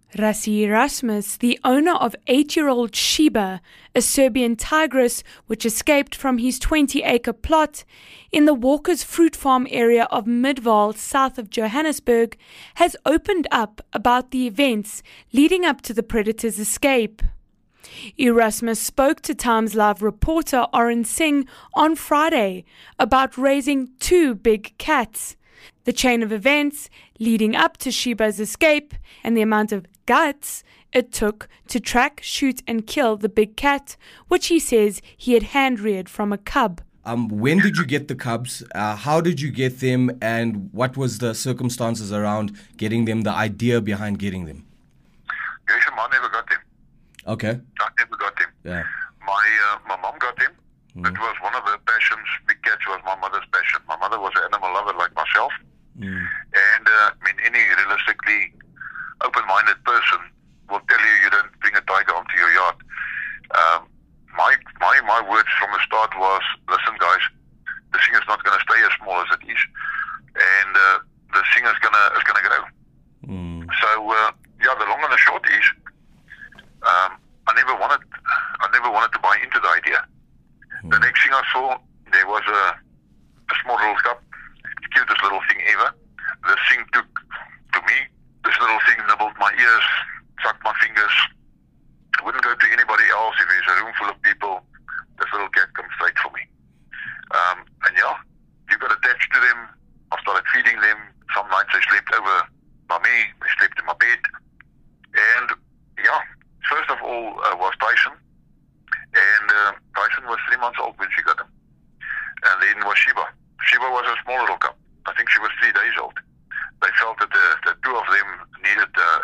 Rassi Erasmus, the owner of 8-year-old Sheba, a Serbian tigress which escaped from his 20-acre plot in the Walker's Fruit Farm area of Midvaal, south of Johannesburg, has opened up about the events leading up to the predator's escape. Erasmus spoke to Times Live reporter Oren Singh on Friday about raising 2 big cats, the chain of events leading up to Sheba's escape, and the amount of guts it took to track, shoot and kill the big cat, which he says he had hand-reared from a cub. When did you get the cubs? How did you get them? And what was the circumstances around getting them, the idea behind getting them? Yes, I never got them. Okay. I never got them. Yeah. My mom got them. It was one of her passions. Big cats was my mother's passion. My mother was an animal lover like myself. And any realistically open-minded person will tell you you don't bring a tiger onto your yard. My words from the start was, listen guys, this thing is not going to stay as small as it is, and this thing is gonna grow. So the long and the short is, I never wanted to buy into the idea. The next thing I saw, there was a small little cub, cutest little thing ever. This thing took to me. This little thing nibbled my ears, sucked my fingers. Wouldn't go to anybody else. If there's a room full of people, this little cat comes straight for me. You got attached to them. I started feeding them. Some nights they slept over by me. They slept in my bed. And first of all was Tyson. And Tyson was 3 months old when she got him. And then was Sheba. Sheba was a small little cub. I think she was 3 days old. They felt that the two of them needed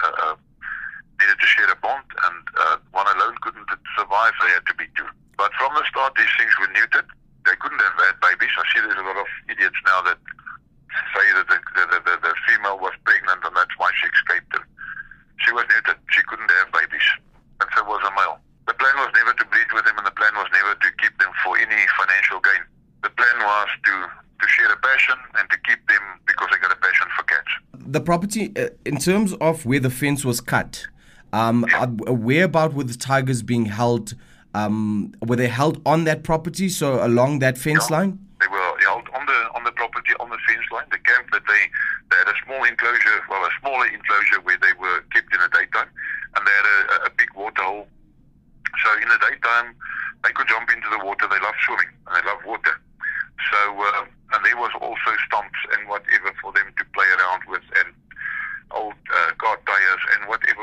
to share a bond, and one alone couldn't survive. They had to be 2. But from the start, these things were neutered. They couldn't have had babies. I see there's a lot of idiots now that say that the female was pregnant and that's why she escaped them. She was neutered. She couldn't have babies, and so was a male. The plan was never to breed with them, and the plan was never to keep them for any financial gain. The plan was to share a passion and to keep them because they got a passion for cats. The property, in terms of where the fence was cut, where about were the tigers being held? Were they held on that property, so along that fence line? They were held on the property, on the fence line. The camp that they had a small enclosure, a smaller enclosure where they were kept in the daytime, and they had a big water hole. So in the daytime, they could jump into the water. They love swimming and they love water. So and there was also stumps and whatever for them to play around with, and old car tires and whatever.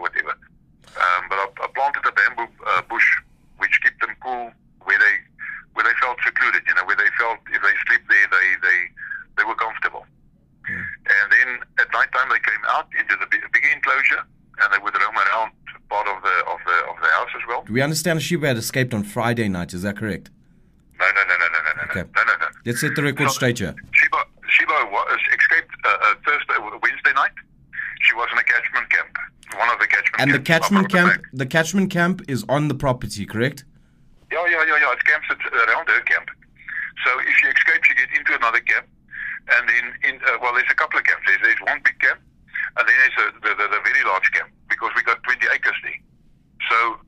But I planted a bamboo bush which kept them cool, where they felt secluded. Where they felt if they sleep there, they were comfortable. And then at night time they came out into the bigger enclosure, and they would roam around part of the house as well. We understand Sheba had escaped on Friday night. Is that correct? No. Okay. No. Let's set the record straight here. Sheba escaped Wednesday night. She was in a catchment camp, one of the catchment camps. And the catchment camp is on the property, correct? Yeah. It's camps around her camp. So if she escapes, she gets into another camp, and then there's a couple of camps. There's one big camp, and then there's the very large camp, because we got 20 acres there. So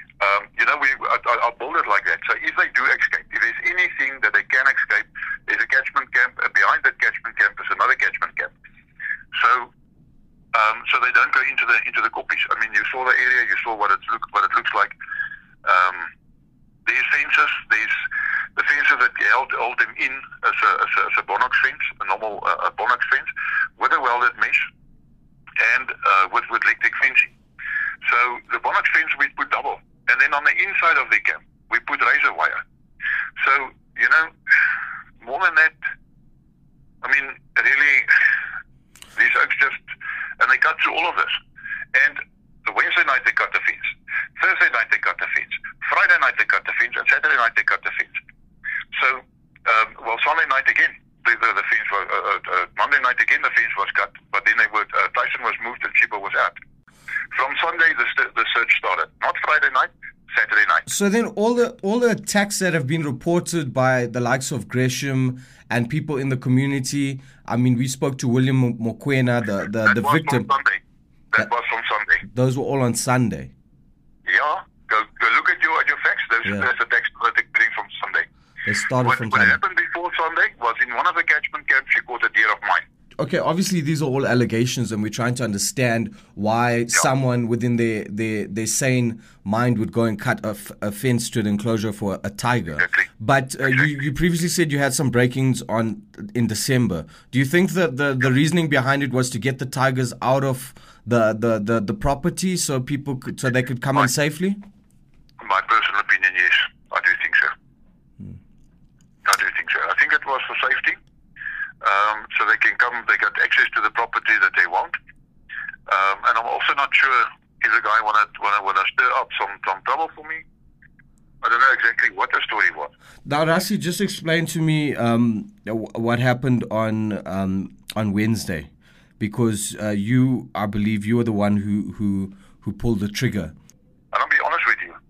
I'll build it like that. So if they do escape, if there's anything that they can escape, there's a catchment camp. Behind that catchment camp is another catchment camp. So they don't go into the koppies. I mean, you saw the area, you saw what it looks like. There's fences. There's the fences that hold them in as a Bonnox fence, a normal Bonnox fence, with a welded mesh and with electric fencing. So the Bonnox fence we put double. And then on the inside of the camp, we put razor wire. So, more than that, I mean, really, these oaks and they cut through all of this. And the Wednesday night they cut the fence. Thursday night they cut the fence. Friday night they cut the fence. And Saturday night they cut the fence. So, Sunday night again, the fence was, Monday night again the fence was cut. But then Tyson was moved and Sheba was out. From Sunday, the search started. Not Friday night, Saturday night. So then all the attacks that have been reported by the likes of Gresham and people in the community, I mean, we spoke to William Mokoena, the victim. That was from Sunday. Those were all on Sunday. Yeah, go look at your facts. There's a text that they're getting from Sunday. They started from What Sunday. happened before Sunday was in one of the catchment camps, she caught a deer of mine. Okay, obviously these are all allegations, and we're trying to understand why someone within their sane mind would go and cut a fence to an enclosure for a tiger. Exactly. But you previously said you had some break-ins in December. Do you think that the reasoning behind it was to get the tigers out of the property so they could come in safely? My personal opinion, yes, I do think so. I do think so. I think it was for safety. So they can come, they got access to the property that they want. And I'm also not sure if the guy wanna stir up some trouble for me. I don't know exactly what the story was. Now, Rassie, just explain to me what happened on Wednesday, because I believe you were the one who pulled the trigger. And I'll be honest with you,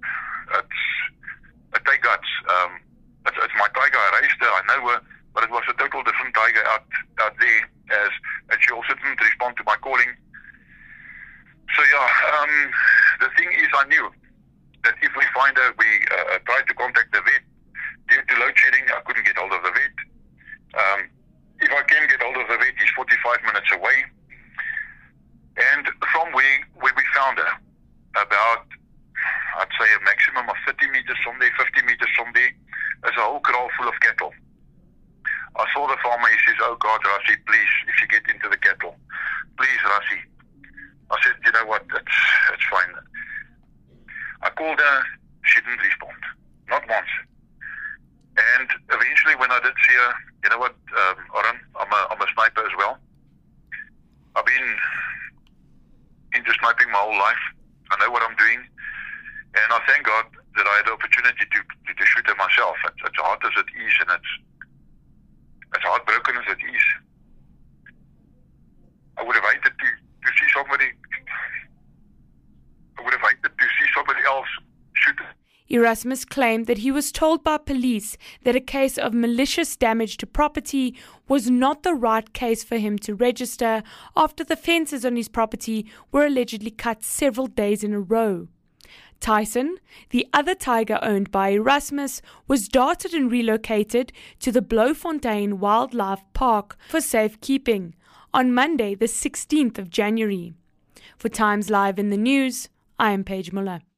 it takes guts. It's my tiger. I raised her. I know her. But it was a total different tiger out there, and she also didn't respond to my calling. So the thing is, I knew that if we find her, we tried to contact the vet. Due to load shedding, I couldn't get hold of the vet. If I can get hold of the vet, he's 45 minutes away. And from where we found her, about, I'd say a maximum of 30 meters from there, 50 meters from there, there's a whole kraal full of cattle. I saw the farmer, he says, "Oh God, Rassie, please, if you get into the cattle, please, Rassie." I said, "You know what, it's fine." I called her, she didn't respond, not once. And eventually when I did see her, you know what, Oren, I'm a sniper as well. I've been into sniping my whole life. I know what I'm doing. And I thank God that I had the opportunity to shoot her myself. It's hard as it is, and it's heartbroken as it is. I would have hated to see somebody. I would have hated to see somebody else shoot her. Erasmus claimed that he was told by police that a case of malicious damage to property was not the right case for him to register after the fences on his property were allegedly cut several days in a row. Tyson, the other tiger owned by Erasmus, was darted and relocated to the Bloemfontein Wildlife Park for safekeeping on Monday, the 16th of January. For Times Live in the News, I am Paige Muller.